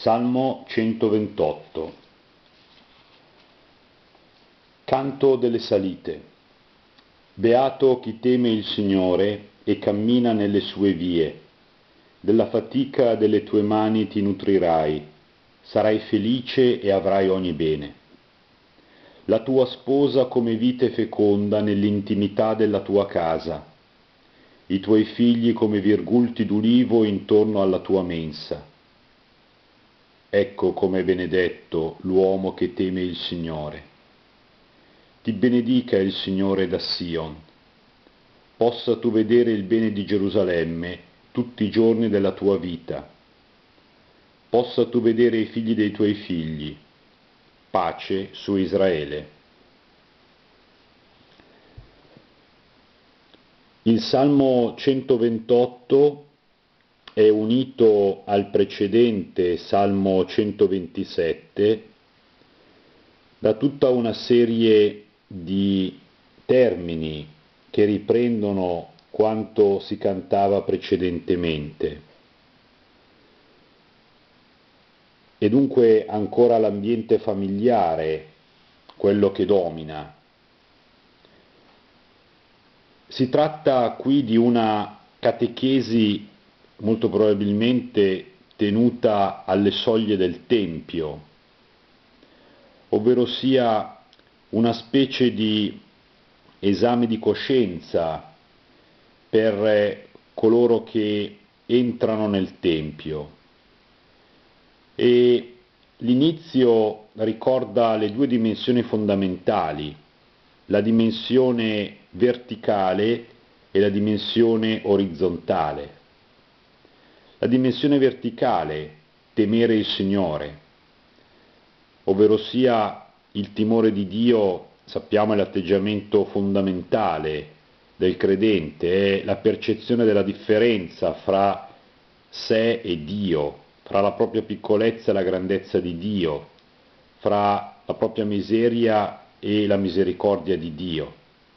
Salmo 128. Canto delle salite. Beato chi teme il Signore e cammina nelle sue vie. Della fatica delle tue mani ti nutrirai, sarai felice e avrai ogni bene. La tua sposa come vite feconda nell'intimità della tua casa, i tuoi figli come virgulti d'ulivo intorno alla tua mensa. Ecco com'è benedetto l'uomo che teme il Signore. Ti benedica il Signore da Sion. Possa tu vedere il bene di Gerusalemme tutti i giorni della tua vita. Possa tu vedere i figli dei tuoi figli. Pace su Israele. Il Salmo 128 è unito al precedente Salmo 127 da tutta una serie di termini che riprendono quanto si cantava precedentemente. E dunque ancora l'ambiente familiare, quello che domina. Si tratta qui di una catechesi molto probabilmente tenuta alle soglie del Tempio, ovvero sia una specie di esame di coscienza per coloro che entrano nel Tempio. E l'inizio ricorda le due dimensioni fondamentali, la dimensione verticale e la dimensione orizzontale. La dimensione verticale, temere il Signore, ovvero sia il timore di Dio, sappiamo è l'atteggiamento fondamentale del credente, è la percezione della differenza fra sé e Dio, fra la propria piccolezza e la grandezza di Dio, fra la propria miseria e la misericordia di Dio.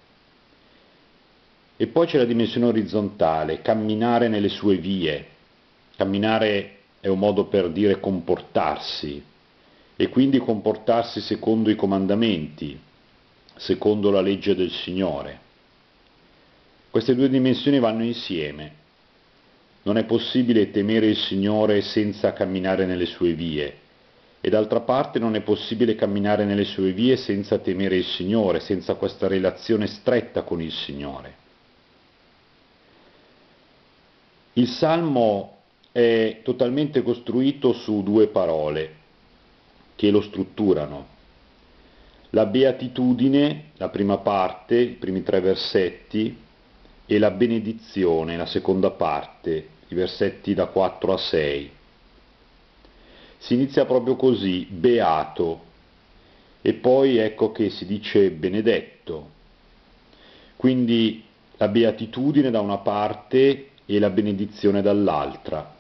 E poi c'è la dimensione orizzontale, camminare nelle sue vie. Camminare è un modo per dire comportarsi, e quindi comportarsi secondo i comandamenti, secondo la legge del Signore. Queste due dimensioni vanno insieme. Non è possibile temere il Signore senza camminare nelle sue vie, e d'altra parte non è possibile camminare nelle sue vie senza temere il Signore, senza questa relazione stretta con il Signore. Il Salmo è totalmente costruito su due parole che lo strutturano. La beatitudine, la prima parte, i primi 3 versetti, e la benedizione, la seconda parte, i versetti da 4 a 6. Si inizia proprio così, beato, e poi ecco che si dice benedetto. Quindi la beatitudine da una parte e la benedizione dall'altra.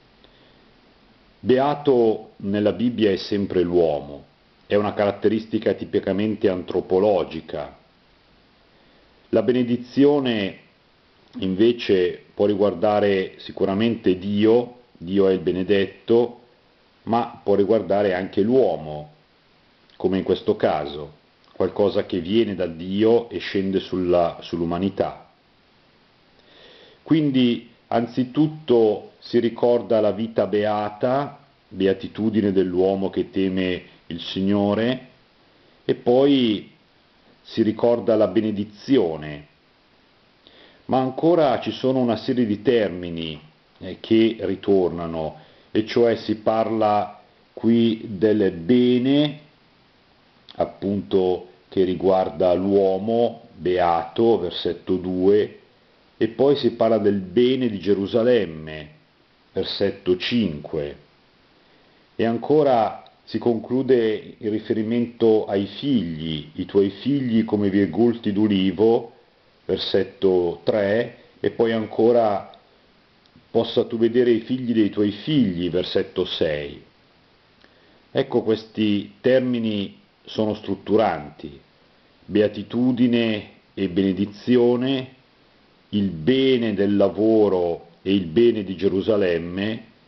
Beato nella Bibbia è sempre l'uomo, è una caratteristica tipicamente antropologica. La benedizione invece può riguardare sicuramente Dio, Dio è il benedetto, ma può riguardare anche l'uomo, come in questo caso, qualcosa che viene da Dio e scende sull'umanità. Quindi anzitutto si ricorda la vita beata, beatitudine dell'uomo che teme il Signore, e poi si ricorda la benedizione. Ma ancora ci sono una serie di termini che ritornano, e cioè si parla qui del bene, appunto che riguarda l'uomo, beato, versetto 2, e poi si parla del bene di Gerusalemme, versetto 5, e ancora si conclude il riferimento ai figli, i tuoi figli come virgulti d'ulivo, versetto 3, e poi ancora possa tu vedere i figli dei tuoi figli, versetto 6. Ecco, questi termini sono strutturanti, beatitudine e benedizione, il bene del lavoro e il bene di Gerusalemme,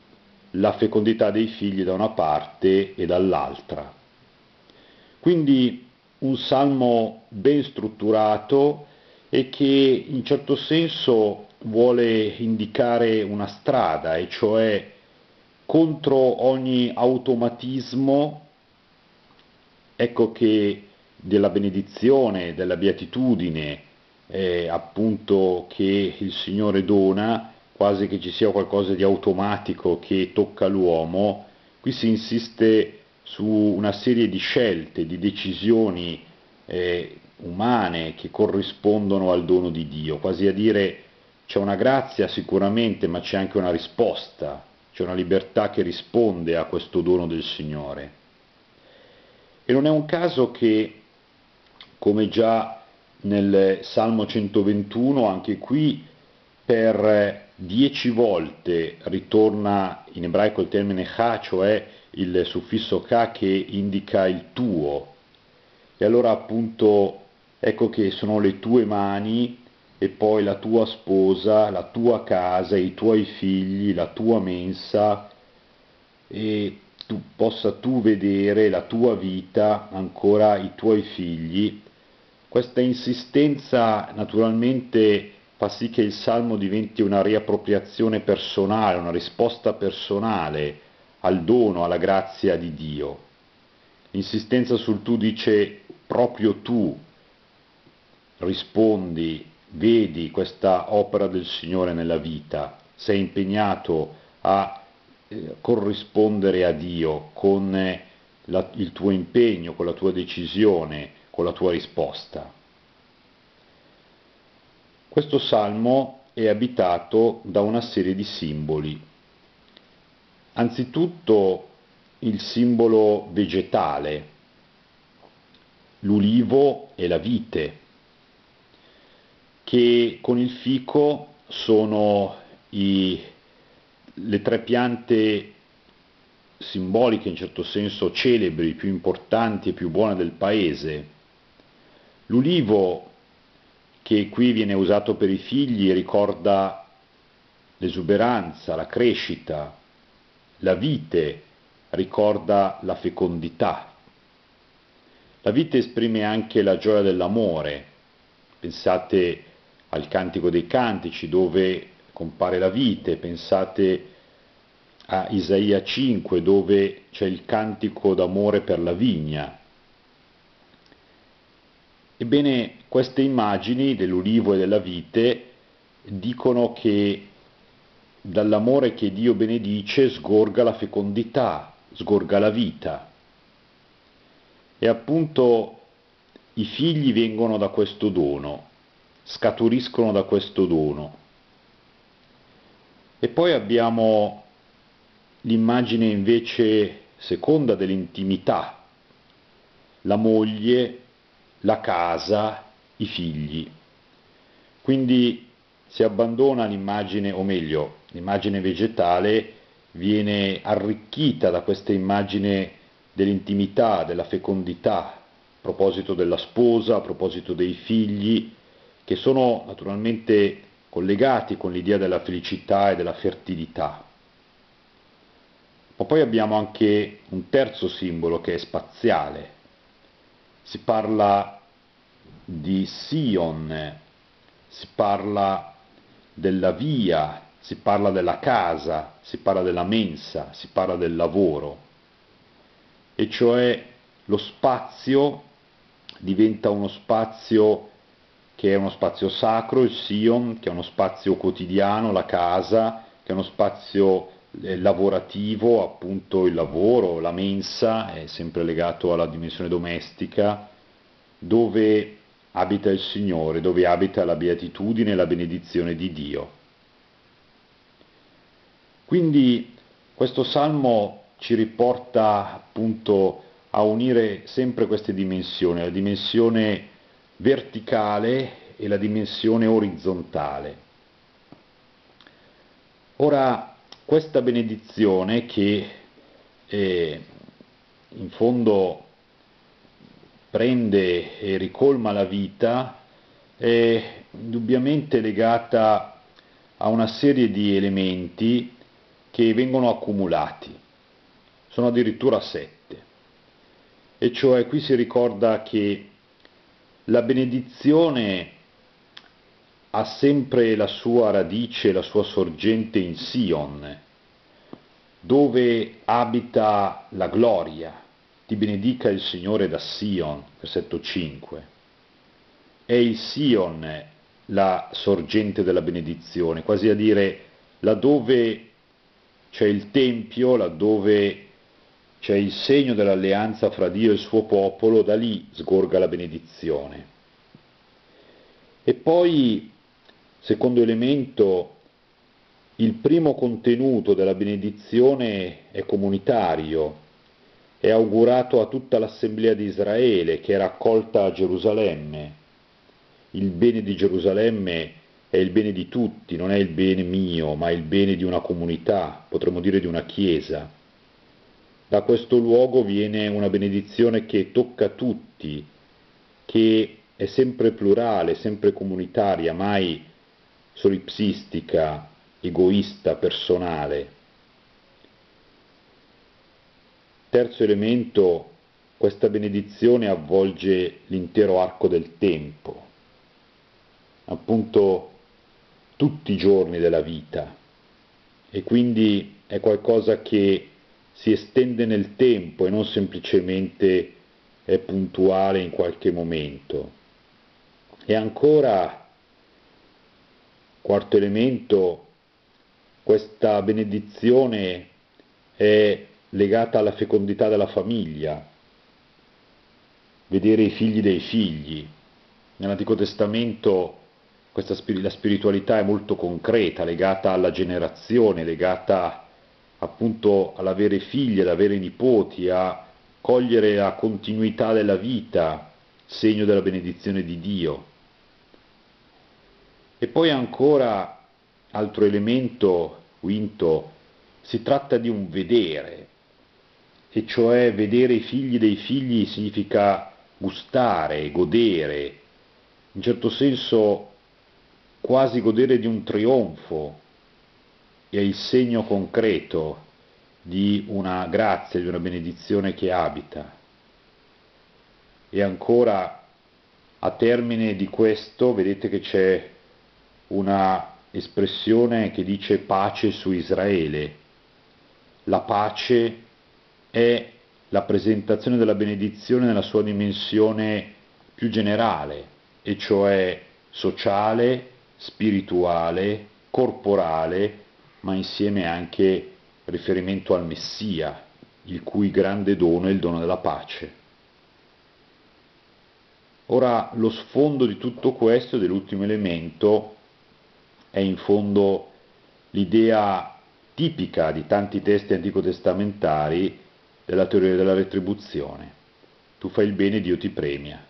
la fecondità dei figli da una parte e dall'altra. Quindi un salmo ben strutturato e che in certo senso vuole indicare una strada, e cioè contro ogni automatismo, ecco che della benedizione, della beatitudine, appunto che il Signore dona, quasi che ci sia qualcosa di automatico che tocca l'uomo. Qui si insiste su una serie di scelte, di decisioni umane che corrispondono al dono di Dio, quasi a dire c'è una grazia sicuramente, ma c'è anche una risposta, c'è una libertà che risponde a questo dono del Signore. E non è un caso che, come già nel Salmo 121, anche qui per 10 volte ritorna in ebraico il termine cha, cioè il suffisso ka che indica il tuo. E allora appunto ecco che sono le tue mani e poi la tua sposa, la tua casa, i tuoi figli, la tua mensa, e possa tu vedere la tua vita, ancora i tuoi figli. Questa insistenza naturalmente fa sì che il Salmo diventi una riappropriazione personale, una risposta personale al dono, alla grazia di Dio. L'insistenza sul tu dice proprio tu rispondi, vedi questa opera del Signore nella vita, sei impegnato a corrispondere a Dio con il tuo impegno, con la tua decisione, con la tua risposta. Questo salmo è abitato da una serie di simboli. Anzitutto il simbolo vegetale, l'ulivo e la vite, che con il fico sono le tre piante simboliche, in certo senso celebri, più importanti e più buone del paese. L'ulivo, che qui viene usato per i figli, ricorda l'esuberanza, la crescita. La vite ricorda la fecondità. La vite esprime anche la gioia dell'amore. Pensate al Cantico dei Cantici, dove compare la vite, pensate a Isaia 5, dove c'è il cantico d'amore per la vigna. Ebbene, queste immagini dell'ulivo e della vite dicono che dall'amore che Dio benedice sgorga la fecondità, sgorga la vita. E appunto i figli vengono da questo dono, scaturiscono da questo dono. E poi abbiamo l'immagine invece seconda dell'intimità, la moglie, la casa, i figli. Quindi si abbandona l'immagine, o meglio, l'immagine vegetale viene arricchita da questa immagine dell'intimità, della fecondità, a proposito della sposa, a proposito dei figli, che sono naturalmente collegati con l'idea della felicità e della fertilità. Ma poi abbiamo anche un terzo simbolo che è spaziale. Si parla di Sion, si parla della via, si parla della casa, si parla della mensa, si parla del lavoro. E cioè lo spazio diventa uno spazio che è uno spazio sacro, il Sion, che è uno spazio quotidiano, la casa, che è uno spazio lavorativo, appunto il lavoro, la mensa, è sempre legato alla dimensione domestica, dove abita il Signore, dove abita la beatitudine e la benedizione di Dio. Quindi questo salmo ci riporta appunto a unire sempre queste dimensioni, la dimensione verticale e la dimensione orizzontale. Ora, questa benedizione che in fondo prende e ricolma la vita è indubbiamente legata a una serie di elementi che vengono accumulati, sono addirittura 7, e cioè qui si ricorda che la benedizione ha sempre la sua radice, la sua sorgente in Sion, dove abita la gloria. Ti benedica il Signore da Sion, versetto 5. È il Sion la sorgente della benedizione, quasi a dire laddove c'è il Tempio, laddove c'è il segno dell'alleanza fra Dio e il suo popolo, da lì sgorga la benedizione. E poi, secondo elemento, il primo contenuto della benedizione è comunitario, è augurato a tutta l'assemblea di Israele che è raccolta a Gerusalemme. Il bene di Gerusalemme è il bene di tutti, non è il bene mio, ma è il bene di una comunità, potremmo dire di una chiesa. Da questo luogo viene una benedizione che tocca tutti, che è sempre plurale, sempre comunitaria, mai solipsistica, egoista, personale. Terzo elemento, questa benedizione avvolge l'intero arco del tempo, appunto tutti i giorni della vita, e quindi è qualcosa che si estende nel tempo e non semplicemente è puntuale in qualche momento. E ancora, quarto elemento, questa benedizione è legata alla fecondità della famiglia, vedere i figli dei figli. Nell'Antico Testamento la spiritualità è molto concreta, legata alla generazione, legata appunto all'avere figli, ad avere nipoti, a cogliere la continuità della vita, segno della benedizione di Dio. E poi ancora, altro elemento, quinto, si tratta di un vedere, e cioè vedere i figli dei figli significa gustare, godere, in certo senso quasi godere di un trionfo, è il segno concreto di una grazia, di una benedizione che abita. E ancora, a termine di questo, vedete che c'è una espressione che dice pace su Israele. La pace è la presentazione della benedizione nella sua dimensione più generale, e cioè sociale, spirituale, corporale, ma insieme anche riferimento al Messia, il cui grande dono è il dono della pace. Ora, lo sfondo di tutto questo, dell'ultimo elemento, è in fondo l'idea tipica di tanti testi anticotestamentari della teoria della retribuzione. Tu fai il bene, Dio ti premia.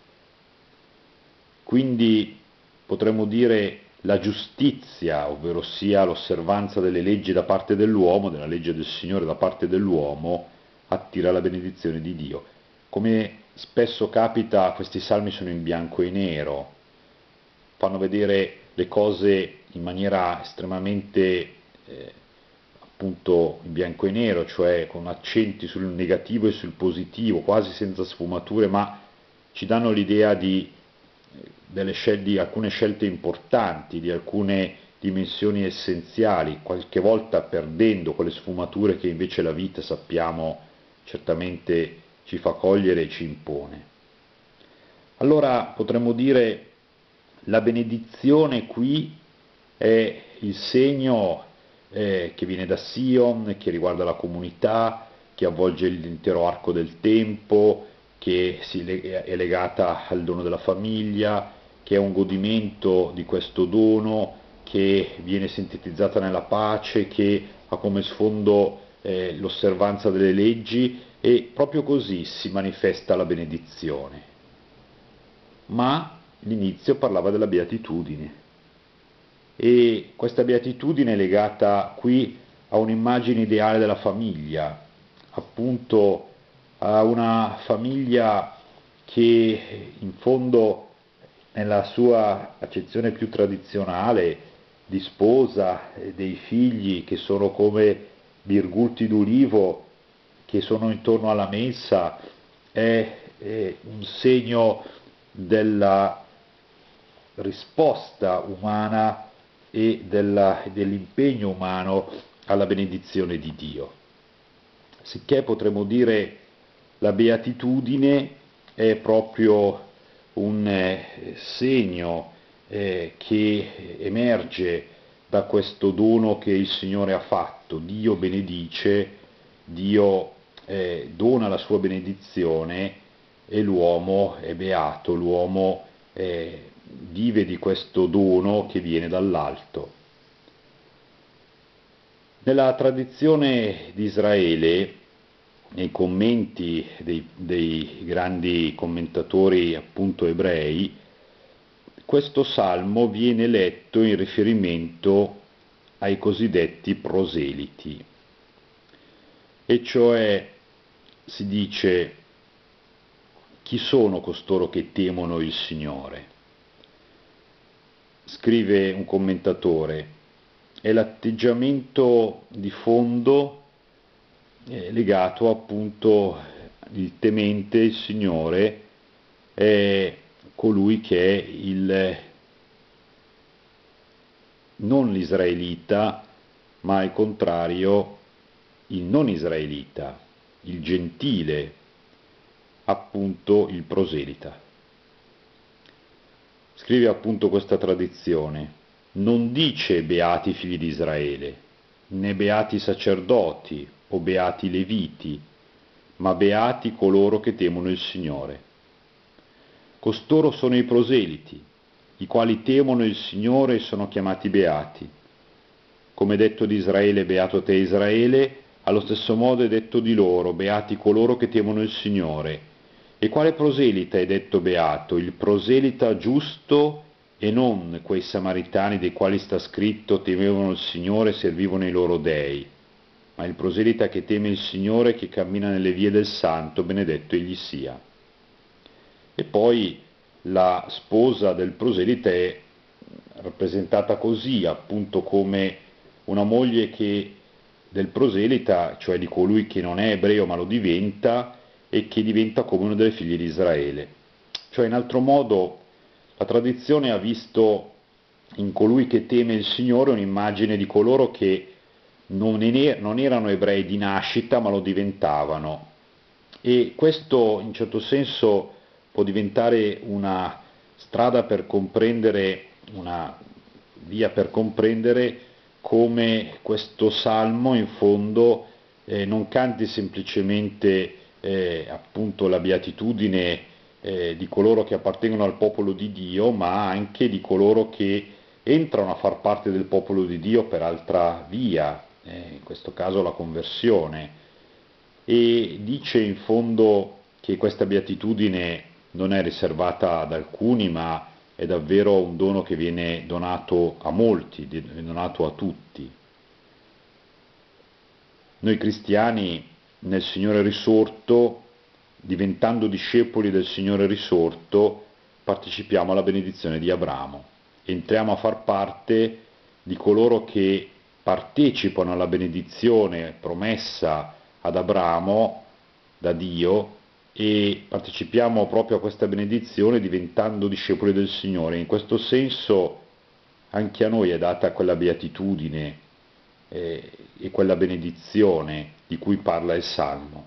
Quindi potremmo dire la giustizia, ovvero sia l'osservanza delle leggi da parte dell'uomo, della legge del Signore da parte dell'uomo, attira la benedizione di Dio. Come spesso capita, questi salmi sono in bianco e nero, fanno vedere le cose in maniera estremamente appunto in bianco e nero, cioè con accenti sul negativo e sul positivo, quasi senza sfumature, ma ci danno l'idea di alcune scelte importanti, di alcune dimensioni essenziali, qualche volta perdendo quelle sfumature che invece la vita, sappiamo, certamente ci fa cogliere e ci impone. Allora potremmo dire la benedizione qui è il segno che viene da Sion, che riguarda la comunità, che avvolge l'intero arco del tempo, che è legata al dono della famiglia, che è un godimento di questo dono, che viene sintetizzata nella pace, che ha come sfondo l'osservanza delle leggi, e proprio così si manifesta la benedizione. Ma l'inizio parlava della beatitudine, e questa beatitudine è legata qui a un'immagine ideale della famiglia, appunto a una famiglia che in fondo nella sua accezione più tradizionale di sposa, dei figli che sono come virgulti d'ulivo che sono intorno alla mensa è un segno della risposta umana e dell'impegno umano alla benedizione di Dio. Sicché potremmo dire la beatitudine è proprio un segno che emerge da questo dono che il Signore ha fatto. Dio benedice, Dio dona la sua benedizione e l'uomo è beato, l'uomo vive di questo dono che viene dall'alto. Nella tradizione di Israele, nei commenti dei grandi commentatori appunto ebrei, questo salmo viene letto in riferimento ai cosiddetti proseliti, e cioè si dice: chi sono costoro che temono il Signore? Scrive un commentatore: è l'atteggiamento di fondo legato appunto il temente, il Signore, è colui che è il non l'israelita, ma al contrario il non israelita, il gentile, appunto il proselita. Scrive appunto questa tradizione: non dice beati figli di Israele, né beati sacerdoti o beati leviti, ma beati coloro che temono il Signore. Costoro sono i proseliti, i quali temono il Signore e sono chiamati beati. Come è detto di Israele, beato te Israele, allo stesso modo è detto di loro, beati coloro che temono il Signore. E quale proselita è detto beato? Il proselita giusto, e non quei samaritani dei quali sta scritto temevano il Signore e servivano i loro dei, ma il proselita che teme il Signore, che cammina nelle vie del Santo, benedetto egli sia. E poi la sposa del proselita è rappresentata così, appunto come una moglie del proselita, cioè di colui che non è ebreo ma lo diventa, e che diventa come uno delle figlie di Israele. Cioè, in altro modo, la tradizione ha visto in colui che teme il Signore un'immagine di coloro che non erano ebrei di nascita ma lo diventavano, e questo in certo senso può diventare una strada per comprendere, una via per comprendere come questo salmo in fondo non canti semplicemente appunto la beatitudine di coloro che appartengono al popolo di Dio, ma anche di coloro che entrano a far parte del popolo di Dio per altra via, in questo caso la conversione, e dice in fondo che questa beatitudine non è riservata ad alcuni, ma è davvero un dono che viene donato a molti, donato a tutti. Noi cristiani nel Signore risorto, diventando discepoli del Signore risorto, partecipiamo alla benedizione di Abramo, entriamo a far parte di coloro che partecipano alla benedizione promessa ad Abramo da Dio, e partecipiamo proprio a questa benedizione diventando discepoli del Signore. In questo senso anche a noi è data quella beatitudine e quella benedizione di cui parla il Salmo.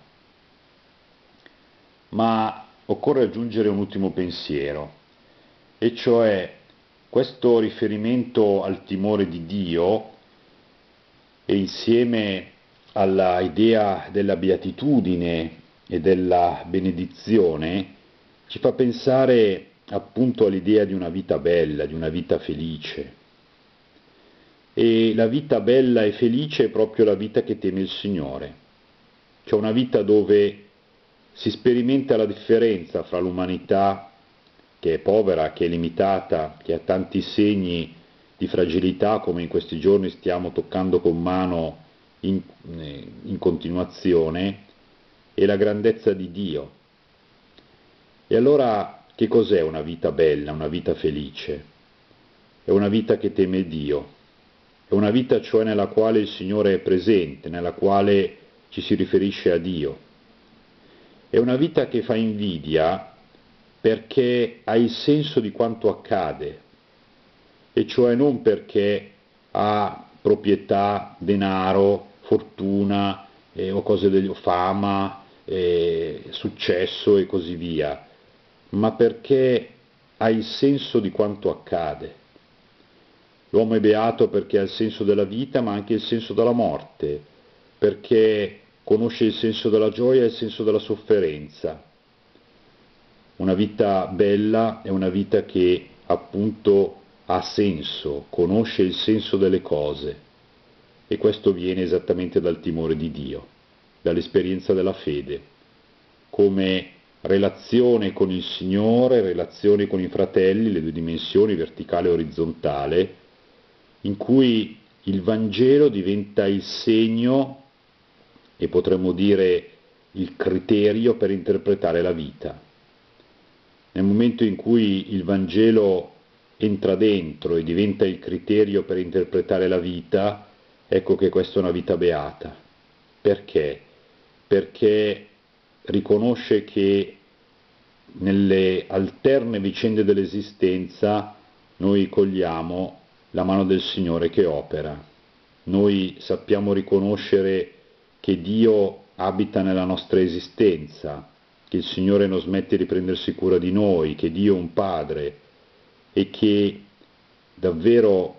Ma occorre aggiungere un ultimo pensiero, e cioè questo riferimento al timore di Dio, e insieme alla idea della beatitudine e della benedizione, ci fa pensare appunto all'idea di una vita bella, di una vita felice. E la vita bella e felice è proprio la vita che teme il Signore, cioè una vita dove si sperimenta la differenza fra l'umanità, che è povera, che è limitata, che ha tanti segni di fragilità, come in questi giorni stiamo toccando con mano in continuazione, e la grandezza di Dio. E allora che cos'è una vita bella, una vita felice? È una vita che teme Dio, è una vita cioè nella quale il Signore è presente, nella quale ci si riferisce a Dio. È una vita che fa invidia perché ha il senso di quanto accade, e cioè non perché ha proprietà, denaro, fortuna o cose fama, successo e così via, ma perché ha il senso di quanto accade. L'uomo è beato perché ha il senso della vita, ma anche il senso della morte, perché conosce il senso della gioia e il senso della sofferenza. Una vita bella è una vita che appunto ha senso, conosce il senso delle cose, e questo viene esattamente dal timore di Dio, dall'esperienza della fede, come relazione con il Signore, relazione con i fratelli, le due dimensioni, verticale e orizzontale, in cui il Vangelo diventa il segno e potremmo dire il criterio per interpretare la vita. Nel momento in cui il Vangelo entra dentro e diventa il criterio per interpretare la vita, ecco che questa è una vita beata. Perché? Perché riconosce che nelle alterne vicende dell'esistenza noi cogliamo la mano del Signore che opera. Noi sappiamo riconoscere che Dio abita nella nostra esistenza, che il Signore non smette di prendersi cura di noi, che Dio è un Padre e che davvero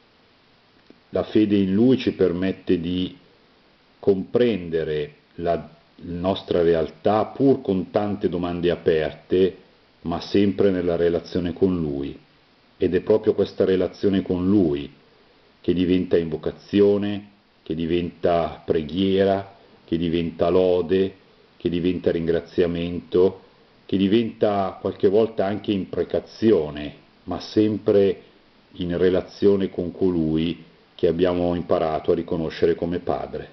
la fede in Lui ci permette di comprendere la nostra realtà pur con tante domande aperte, ma sempre nella relazione con Lui. Ed è proprio questa relazione con Lui che diventa invocazione, che diventa preghiera, che diventa lode, che diventa ringraziamento, che diventa qualche volta anche imprecazione, ma sempre in relazione con colui che abbiamo imparato a riconoscere come Padre.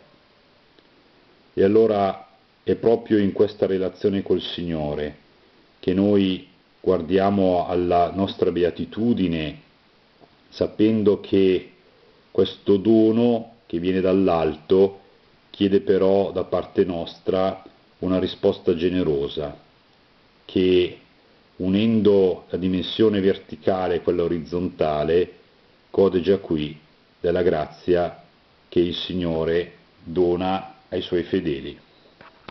E allora è proprio in questa relazione col Signore che noi guardiamo alla nostra beatitudine, sapendo che questo dono che viene dall'alto chiede però da parte nostra una risposta generosa, che unendo la dimensione verticale e quella orizzontale gode già qui della grazia che il Signore dona ai Suoi fedeli.